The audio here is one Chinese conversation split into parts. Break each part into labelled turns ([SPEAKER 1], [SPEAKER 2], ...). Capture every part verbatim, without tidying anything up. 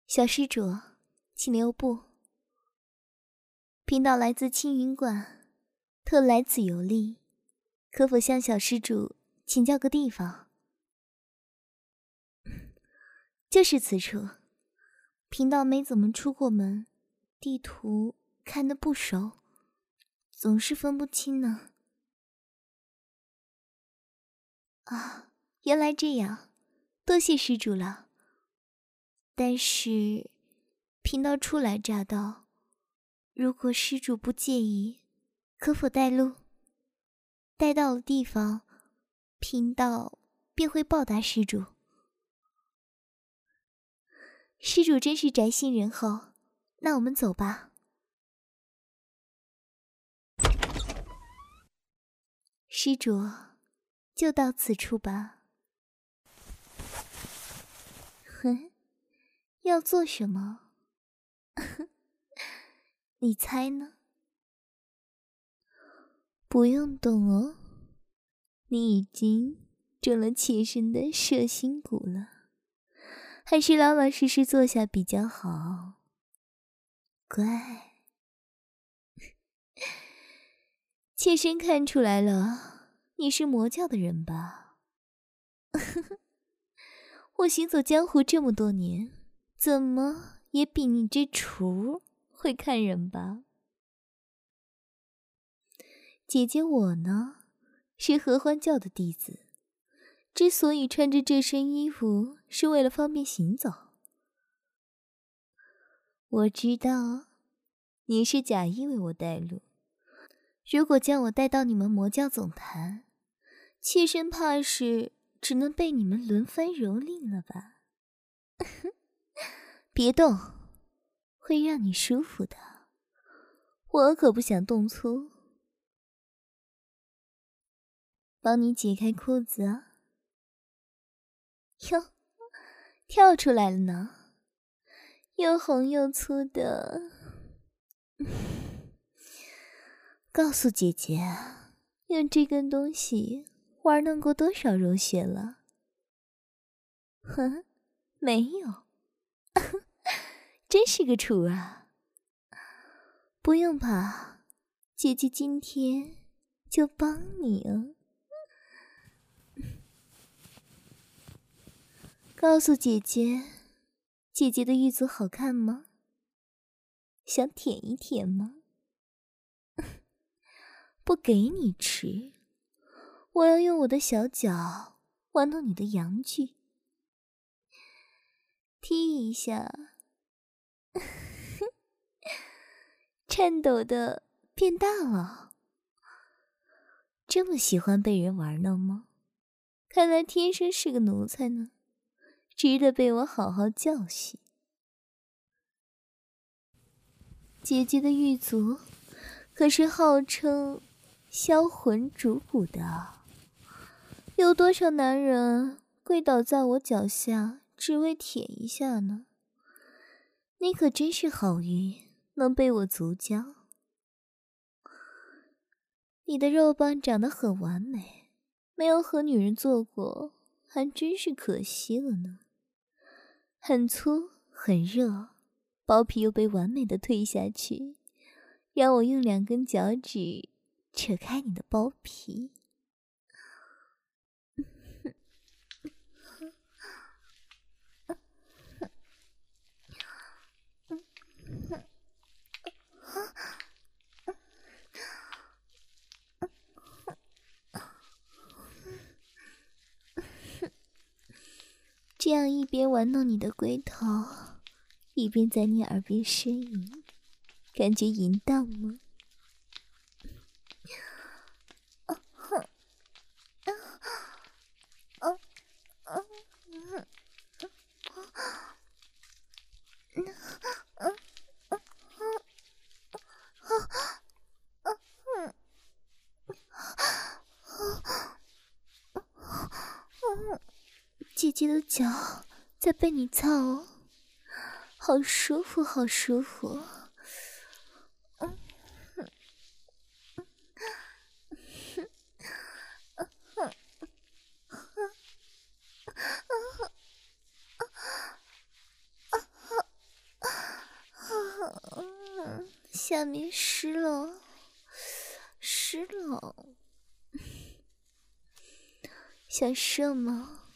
[SPEAKER 1] 小施主，请留步。贫道来自青云观，特来此游历，可否向小施主请教个地方？就是此处，贫道没怎么出过门，地图看得不熟，总是分不清呢。啊，原来这样，多谢施主了。但是，贫道初来乍到，如果施主不介意，可否带路？带到了地方，贫道便会报答施主。施主真是宅心仁厚，那我们走吧。施主，就到此处吧。哼，要做什么？你猜呢？不用动哦，你已经中了妾身的摄心蛊了，还是老老实实坐下比较好。乖，妾身看出来了，你是魔教的人吧？我行走江湖这么多年，怎么也比你这雏会看人吧？姐姐我呢，是合欢教的弟子，之所以穿着这身衣服，是为了方便行走。我知道你是假意为我带路，如果将我带到你们魔教总坛，妾身怕是只能被你们轮番蹂躏了吧？别动，会让你舒服的，我可不想动粗。帮你解开裤子啊！哟，跳出来了呢，又红又粗的。告诉姐姐，用这根东西玩弄过多少柔穴了？哼，没有。真是个雏啊！不用怕，姐姐今天就帮你啊。告诉姐姐，姐姐的玉足好看吗？想舔一舔吗？不给你吃，我要用我的小脚玩弄你的阳具，踢一下，颤抖的变大了。这么喜欢被人玩弄吗？看来天生是个奴才呢，值得被我好好教训。姐姐的玉足可是号称销魂逐骨的，有多少男人跪倒在我脚下只为舔一下呢？你可真是好运，能被我足交。你的肉棒长得很完美，没有和女人做过，还真是可惜了呢。很粗很热，包皮又被完美的推下去，让我用两根脚趾扯开你的包皮。这样一边玩弄你的龟头，一边在你耳边呻吟，感觉淫荡吗？姐姐的脚在被你操哦，好舒服，好舒服。 下面湿了，湿了。想射吗？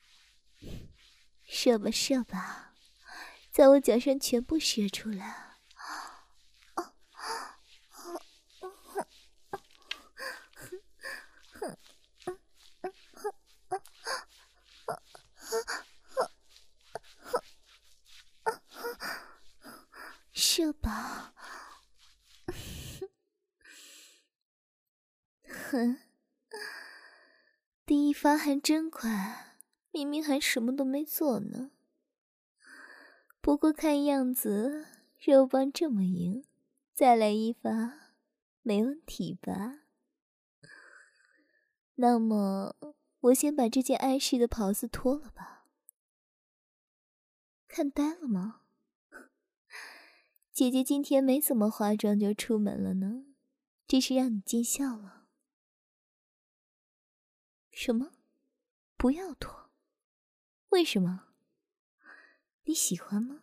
[SPEAKER 1] 射吧，射吧，在我脚上全部射出来。射吧。哼，第一发还真快，明明还什么都没做呢。不过看样子肉棒这么硬，再来一发没问题吧？那么我先把这件碍事的袍子脱了吧。看呆了吗？姐姐今天没怎么化妆就出门了呢，这是让你见笑了。什么？不要脱？为什么？你喜欢吗？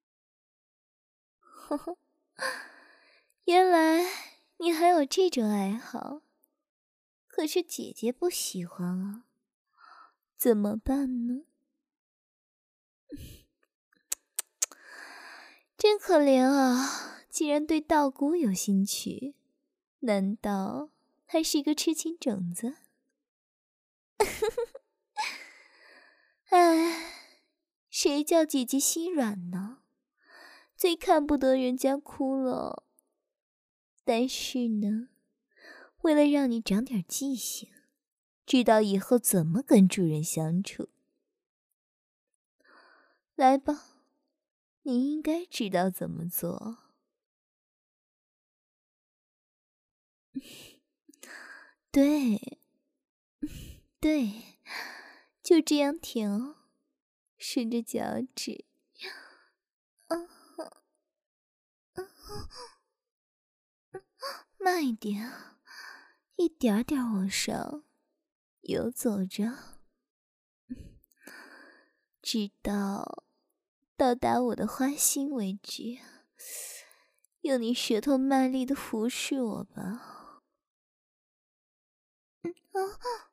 [SPEAKER 1] 呵呵，原来你还有这种爱好，可是姐姐不喜欢啊，怎么办呢？真可怜啊，竟然对道姑有兴趣，难道还是一个痴情种子？唉，谁叫姐姐心软呢？最看不得人家哭了。但是呢，为了让你长点记性，知道以后怎么跟主人相处，来吧，你应该知道怎么做。对，对，就这样停，顺着脚趾，慢一点，一点点往上游走着，直到到达我的花心为止。用你舌头卖力的服侍我吧。嗯啊。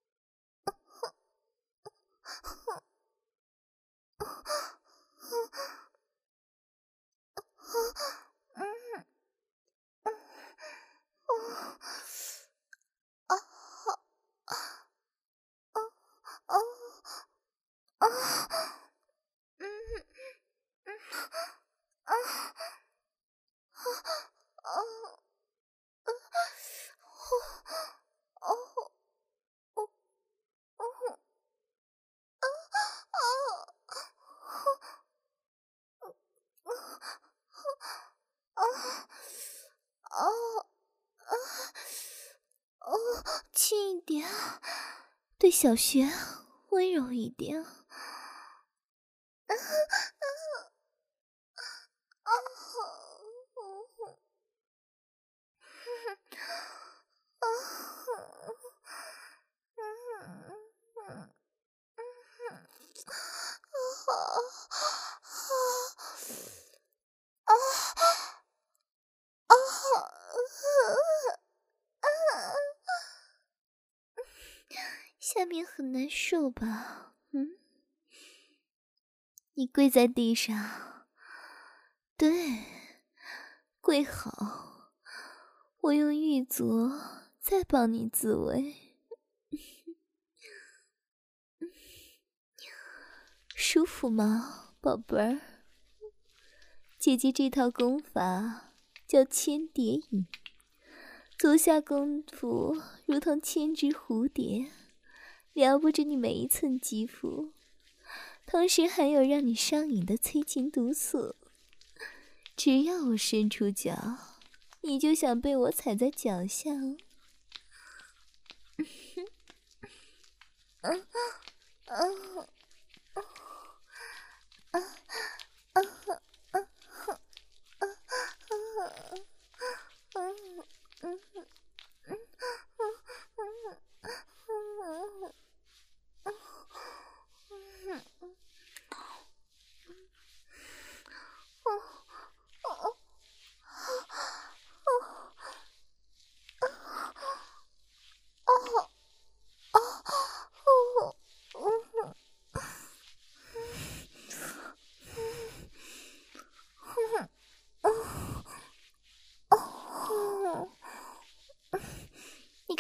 [SPEAKER 1] 轻一点，对小穴温柔一点。下面很难受吧？嗯，你跪在地上，对，跪好，我用玉镯再帮你自慰。舒服吗，宝贝儿？姐姐这套功法叫千蝶引，足下功夫如同千只蝴蝶，撩拨着你每一寸肌肤，同时还有让你上瘾的催情毒素。只要我伸出脚，你就想被我踩在脚下。嗯嗯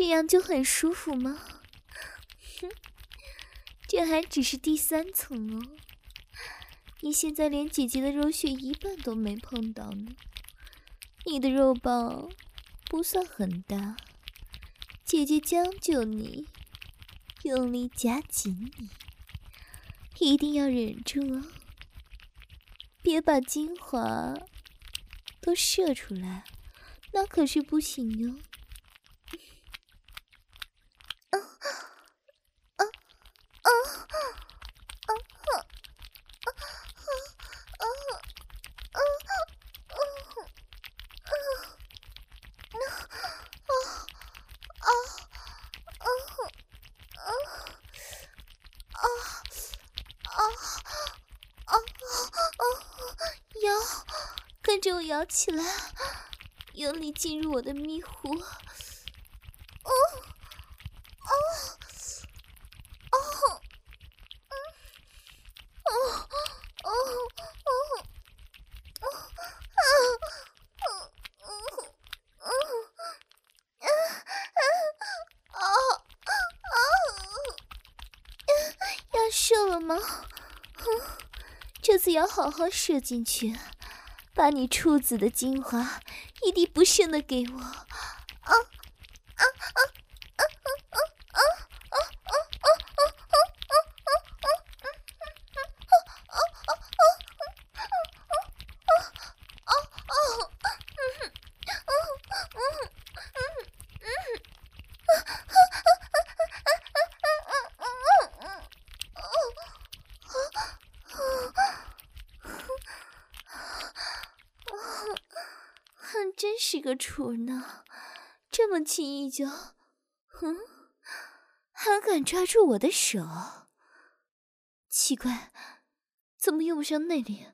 [SPEAKER 1] 这样就很舒服吗？哼，这还只是第三层哦。你现在连姐姐的肉穴一半都没碰到呢，你的肉棒不算很大，姐姐将就你，用力夹紧你，一定要忍住哦，别把精华都射出来，那可是不行哟。啊啊啊啊啊！摇，跟着我摇起来，用力进入我的迷糊。哦哦哦哦哦哦要射了吗？这次要好好射进去，把你处子的精华一滴不剩的给我。啊啊啊啊啊啊啊啊真是个处呢，这么轻易就，嗯，还敢抓住我的手？奇怪，怎么用不上内力？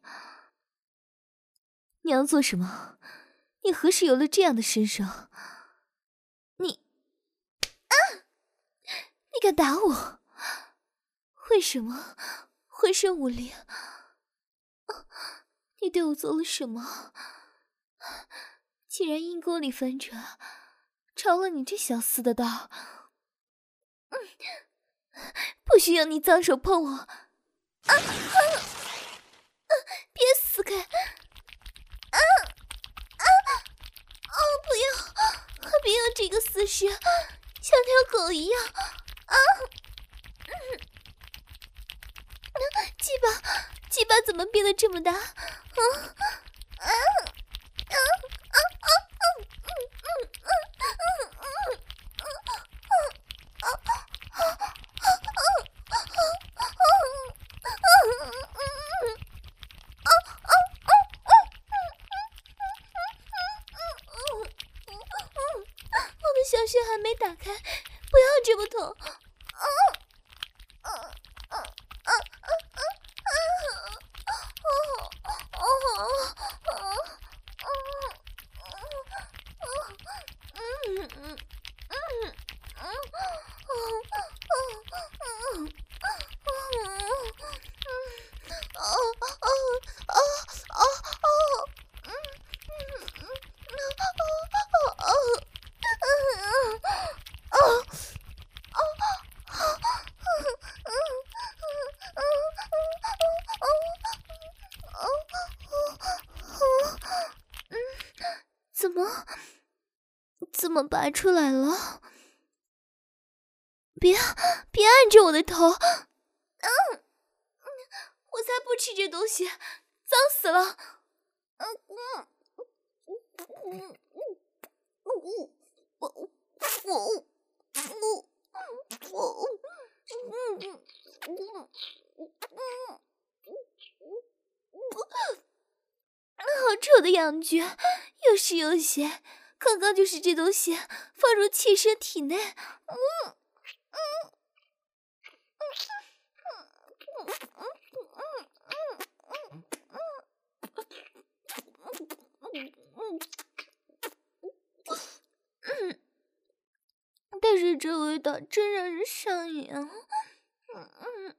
[SPEAKER 1] 你要做什么？你何时有了这样的身手？你，啊！你敢打我？为什么？浑身无力？你对我做了什么？竟然阴沟里翻转，着了你这小厮的道。嗯，不需要你脏手碰我。啊啊啊！别死开！啊啊哦，不要！不要这个死尸，像条狗一样！啊！嗯，鸡巴，鸡巴怎么变得这么大？啊啊啊啊啊！我的小穴还没打开，不要这么痛！啊啊啊啊啊啊！哦哦哦嗯嗯嗯嗯怎么怎么拔出来了？别别按着我的头！嗯，我才不吃这东西，脏死了！嗯嗯嗯嗯嗯我我我我我嗯嗯嗯嗯好臭的痒觉，又湿又咸，刚刚就是这东西放入妾身体内。嗯嗯。但是这味道真让人上瘾。嗯嗯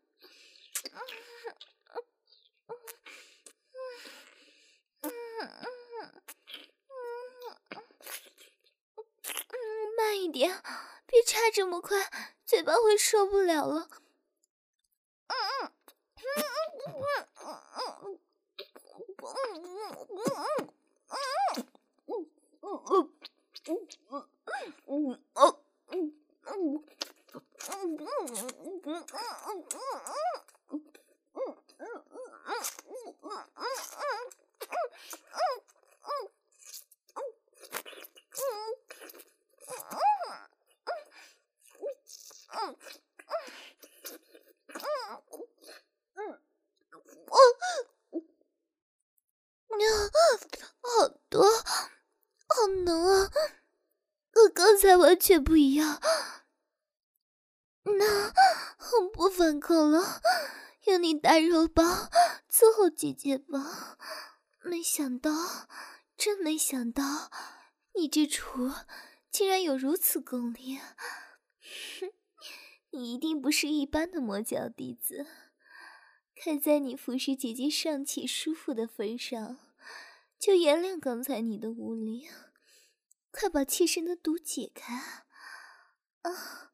[SPEAKER 1] 慢一点， 别插这么快，嘴巴会受不了了。好多，好浓啊，和刚才完全不一样。那我不反抗了，用你大肉包伺候姐姐吧。没想到，真没想到，你这厨竟然有如此功力。哼，你一定不是一般的魔教弟子。看在你服侍姐姐尚且舒服的份上，就原谅刚才你的无礼。快把妾身的毒解开！啊啊！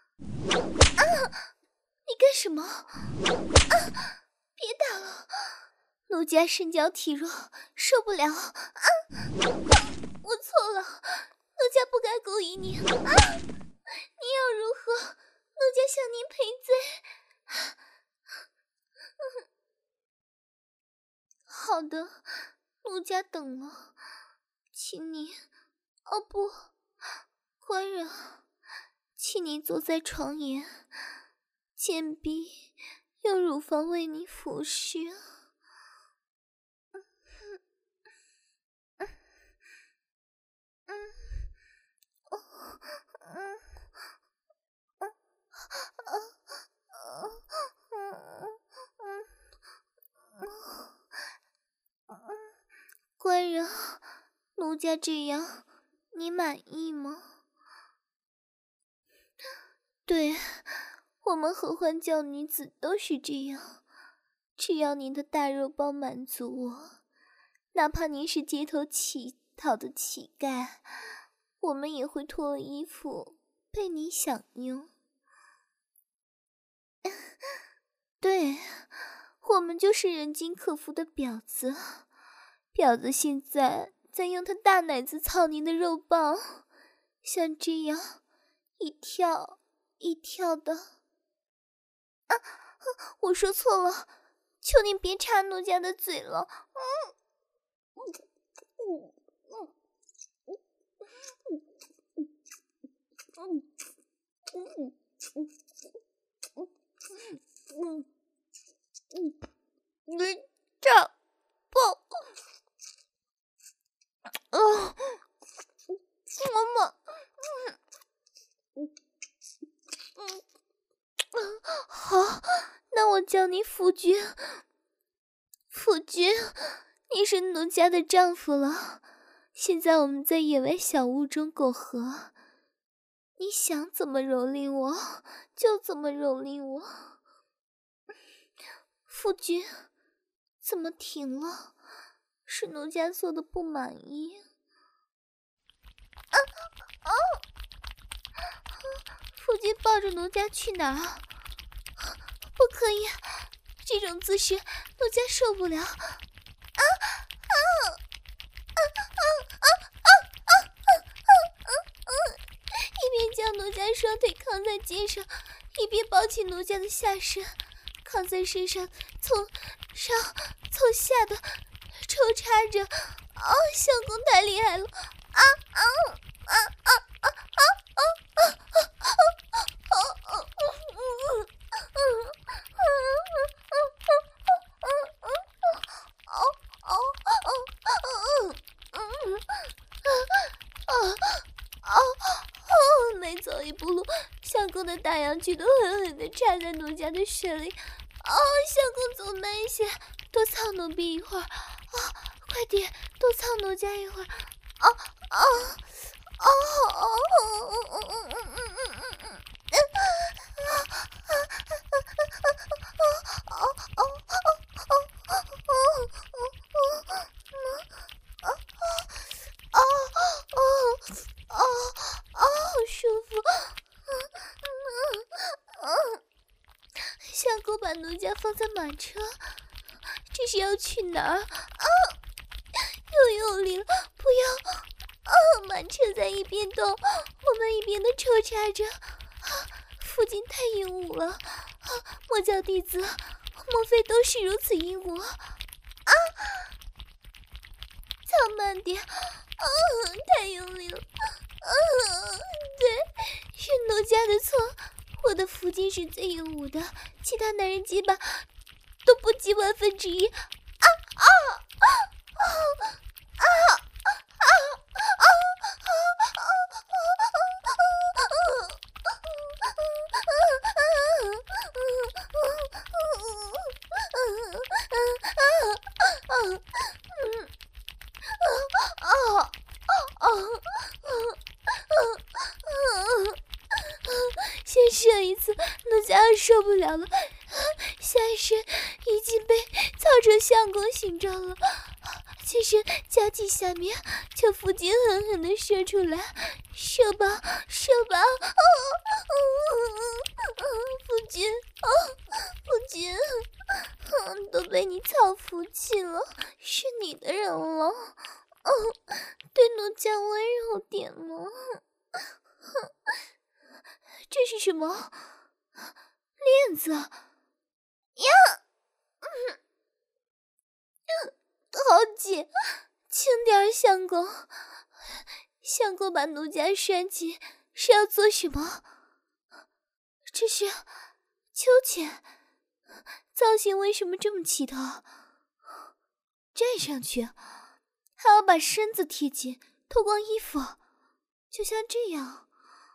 [SPEAKER 1] 你干什么？啊！别打了，奴家身娇体弱，受不了。啊！我错了，奴家不该勾引你。啊！你要如何？奴家向您赔罪。好的，奴家等了，请你，哦不，官人，请你坐在床沿，贱婢用乳房为你服侍。官人，奴家这样，你满意吗？对，我们合欢教女子都是这样，只要您的大肉包满足我，哪怕您是街头乞讨的乞丐，我们也会脱了衣服被你享用。对，我们就是人尽可夫的婊子。婊子现在在用他大奶子操您的肉棒，像这样一跳一跳的。啊，我说错了，求您别插奴家的嘴了。嗯嗯嗯嗯嗯嗯嗯，你这不。哦，妈妈，嗯嗯嗯，好，那我叫你夫君。夫君，你是奴家的丈夫了。现在我们在野外小屋中苟合，你想怎么蹂躏我，就怎么蹂躏我。夫君，怎么停了？是奴家做的不满意。啊啊！夫君抱着奴家去哪儿？不可以，这种姿势奴家受不了。啊啊啊啊啊啊啊啊啊！一边将奴家双腿扛在肩上，一边抱起奴家的下身，扛在身上，从上从下的抽插着。啊，相公太厉害了！啊啊啊啊啊啊啊啊啊啊啊！每走一步路，相公的大阳具都狠狠地插在奴家的血里。啊，相公走慢一些，多操奴婢一会儿。啊，快点，多操奴家一会儿。啊啊啊啊啊啊！好舒服， 相公把奴家放在马车，这是要去哪儿？啊！又用力了，不要！啊！马车在一边动，我们一边的抽插着。啊！夫君太英武了！啊！魔教弟子，莫非都是如此英武？啊！操慢点！啊！太用力了！啊！对，是奴家的错。我的夫君是最英武的，其他男人鸡巴都不及万分之一。啊啊啊啊啊啊啊先射一次，奴家受不了了，下身已经被操成相公形状了。起身夹紧下面，将夫君狠狠地射出来，射吧，射吧！啊啊啊！夫君，啊，夫君，啊，都被你操服气了，是你的人了。啊，对奴家温柔点了。这是什么链子呀？嗯嗯，好紧，轻点，相公。相公把奴家拴紧是要做什么？这是秋千，造型为什么这么奇特？站上去还要把身子贴紧，脱光衣服，就像这样。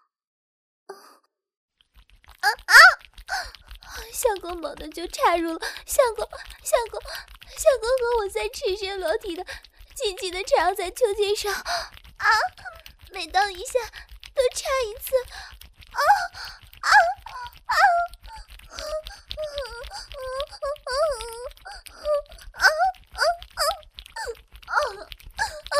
[SPEAKER 1] 啊啊！相公猛地就插入了，相公，相公，相公和我在赤身裸体的紧紧的缠绕在秋千上，啊！每到一下都插一次，啊啊啊！啊啊啊啊啊！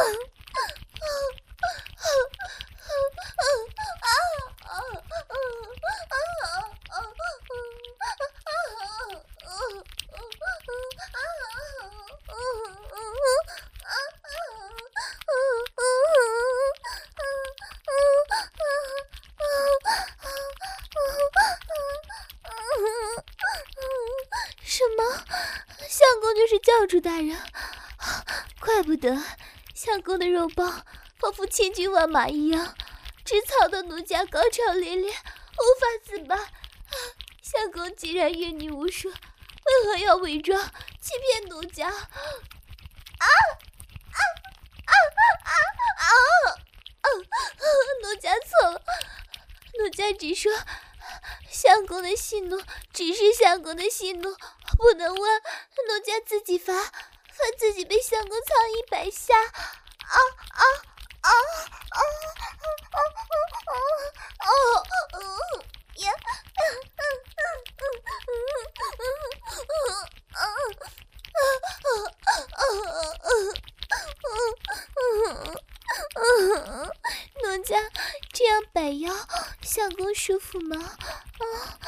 [SPEAKER 1] 什么？相公就是教主大人，怪不得相公的肉棒仿佛千军万马一样，直操得奴家高潮连连，无法自拔。相公既然阅女无数，为何要伪装欺骗奴家？啊啊啊啊啊啊！奴家错了，奴家只说相公的息怒，只是相公的息怒，不能问。奴家自己罚，罚自己被相公操一百下。啊啊啊啊啊啊啊啊！呀！奴家这样摆腰，相公舒服吗？啊，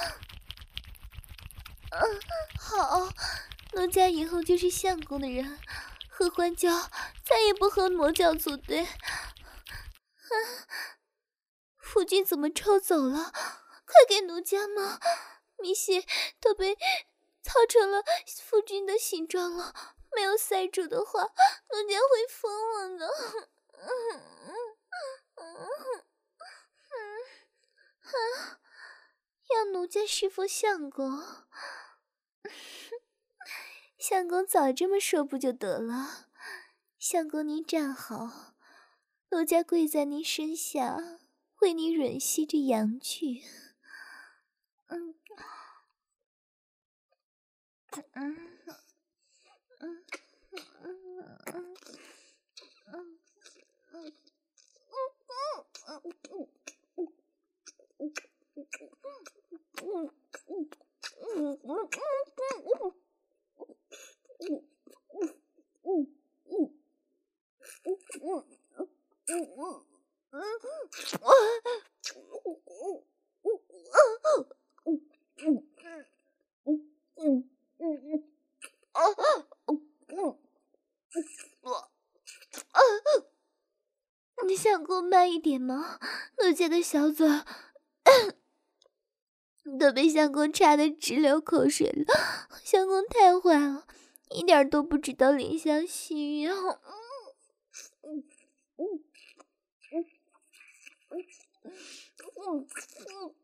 [SPEAKER 1] 嗯，好，奴家以后就是相公的人，和欢教再也不和魔教组队。啊，夫君怎么抽走了？快给奴家吗？蜜血都被操成了夫君的形状了，没有塞住的话，奴家会疯了的。嗯嗯嗯嗯啊！让奴家侍奉相公，相公早这么说不就得了？相公您站好，奴家跪在您身下，为你吮吸着阳具。嗯嗯嗯嗯嗯嗯嗯。 公慢一点吗？奴家的小嘴儿都被相公插得直流口水了。相公太坏了，一点都不知道怜香惜玉。嗯嗯嗯嗯嗯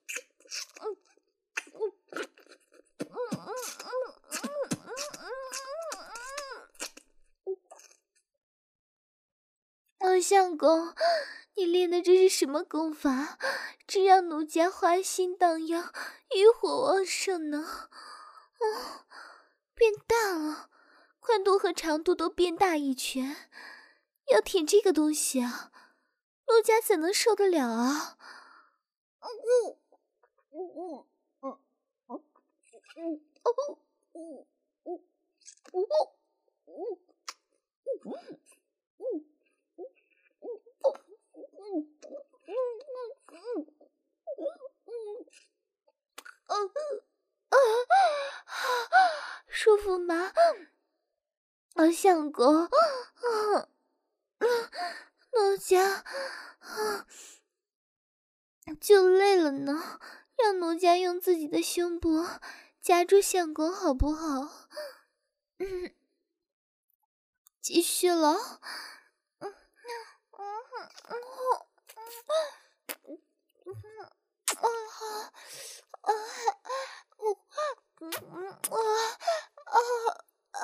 [SPEAKER 1] 哦，相公，你练的这是什么功法？这让奴家花心荡漾，欲火旺盛呢。哦，变大了，宽度和长度都变大一圈。要舔这个东西啊，奴家怎能受得了啊？嗯嗯嗯嗯嗯嗯哦嗯嗯嗯嗯嗯。舒服吗？啊，相公，啊，奴家啊就累了呢，让奴家用自己的胸部夹住相公好不好？嗯，继续了。嗯嗯嗯嗯啊啊嗯嗯啊啊啊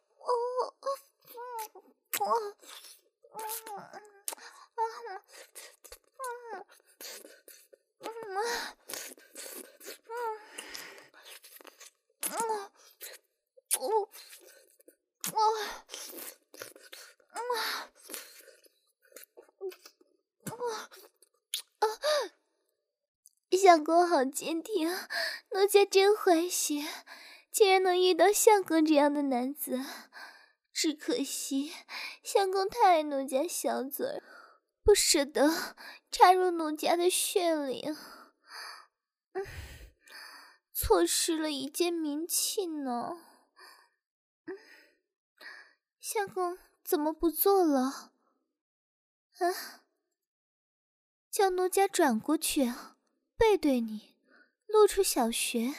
[SPEAKER 1] 相公好坚挺，奴家真欢喜，竟然能遇到相公这样的男子。只可惜相公太爱奴家小嘴儿，不舍得插入奴家的血里，嗯，错失了一件名器呢。嗯，相公怎么不做了？啊，叫奴家转过去，背对你，露出小穴。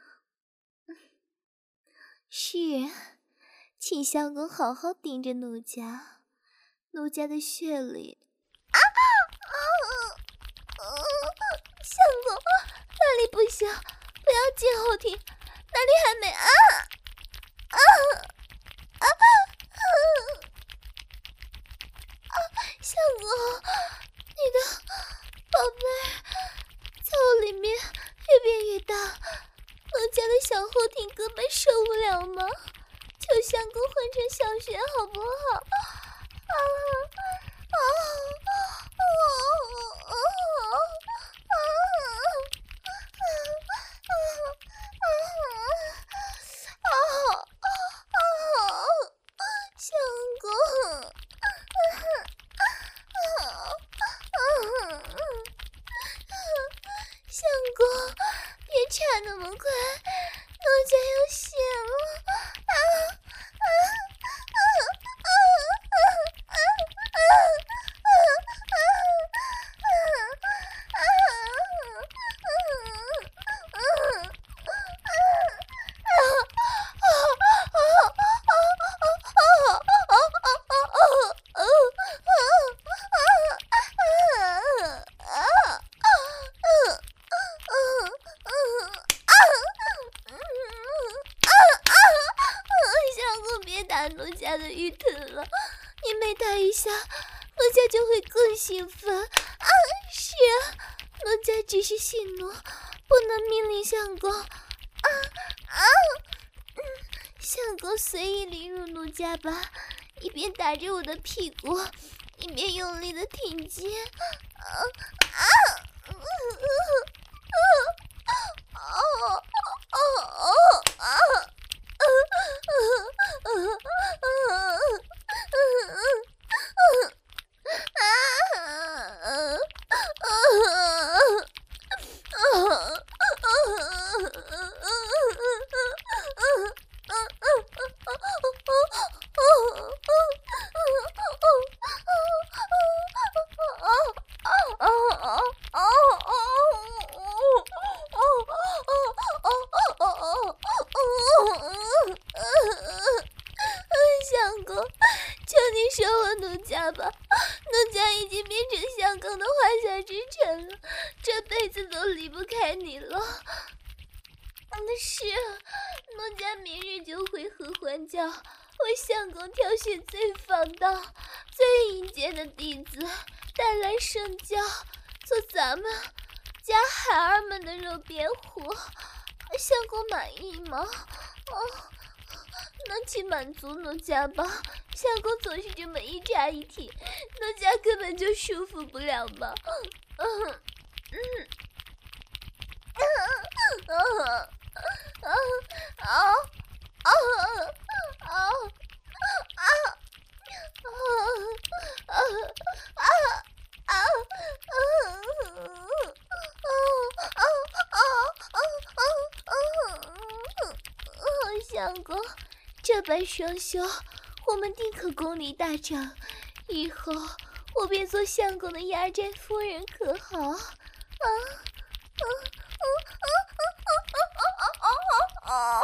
[SPEAKER 1] 是，请相公好好盯着奴家，奴家的血里。啊啊啊！相公，哪里不行？不要进后庭，哪里还没啊啊啊啊！相公，你的宝贝在我里面越变越大，奴家的小后庭根本受不了吗？求相公换成小穴好不好？啊啊啊啊啊啊啊啊！相公，相公，别插那么快，奴家要血了！啊啊啊啊啊啊啊奴家的玉疼了，你每打一下，奴家就会更兴奋啊！是啊，奴家只是性奴，不能命令相公啊啊！嗯，相公随意凌辱奴家吧，一边打着我的屁股，一边用力的挺肩啊啊！嗯嗯嗯啊啊啊啊！ 是，奴家明日就回合欢教，为相公挑选最放荡、最阴间的弟子带来圣教，做咱们家孩儿们的肉便活。相公满意吗？哦，能请满足奴家吧。相公总是这么一扎一提，奴家根本就舒服不了嘛。嗯嗯嗯嗯啊啊啊啊啊啊啊啊啊！相公，这般双修，我们定可功力大涨。以后我便做相公的压寨夫人，可好？啊啊啊啊啊啊啊！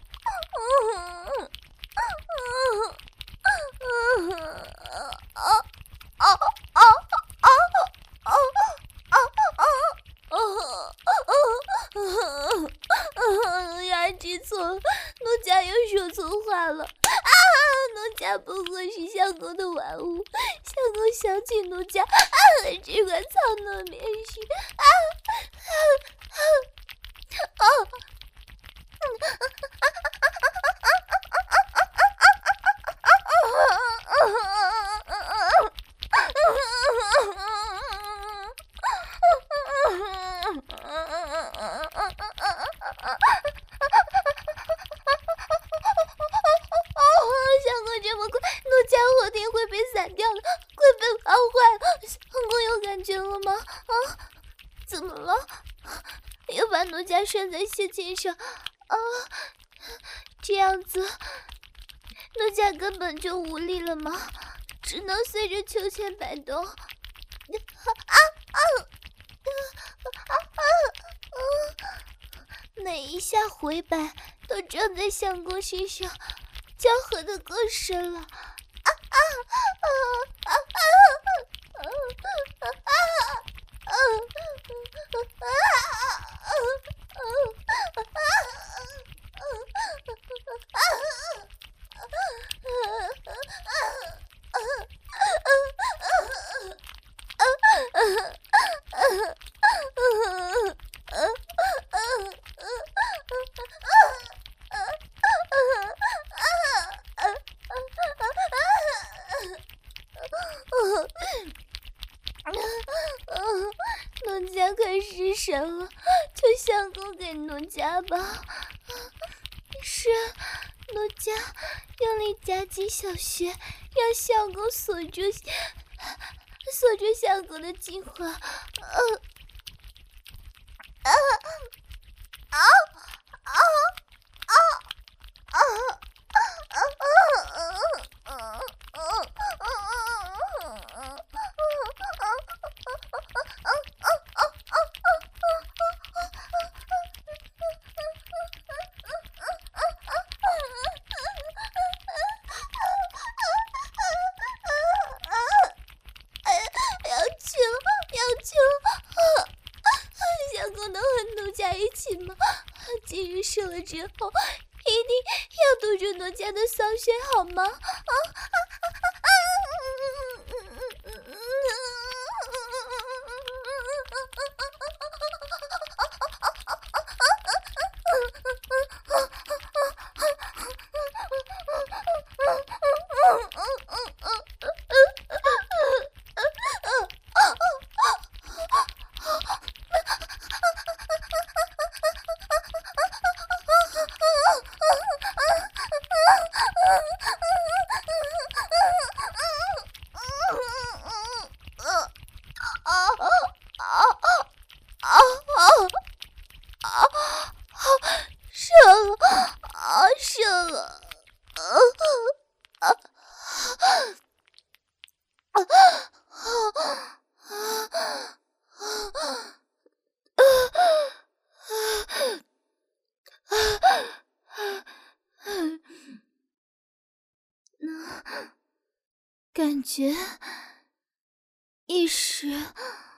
[SPEAKER 1] 呀，知错了，奴家又说错话了啊！奴家不过是相公的玩物，相公想起奴家啊，只管操诺棉絮啊啊啊啊！奴家拴在血签上啊，这样子奴家根本就无力了吗？只能随着秋千摆动。啊啊啊啊啊！每一下回摆都撞在相公身上，交合的更深了。啊啊啊啊啊啊啊啊啊！奴家快失神了，求相公给奴家吧。是，奴家用力夹紧小穴，让相公锁住，锁住相公的精华。呃啊啊啊啊啊啊啊啊！今日射了之后，一定要堵住奴家的骚穴，好吗？啊啊啊！感觉一时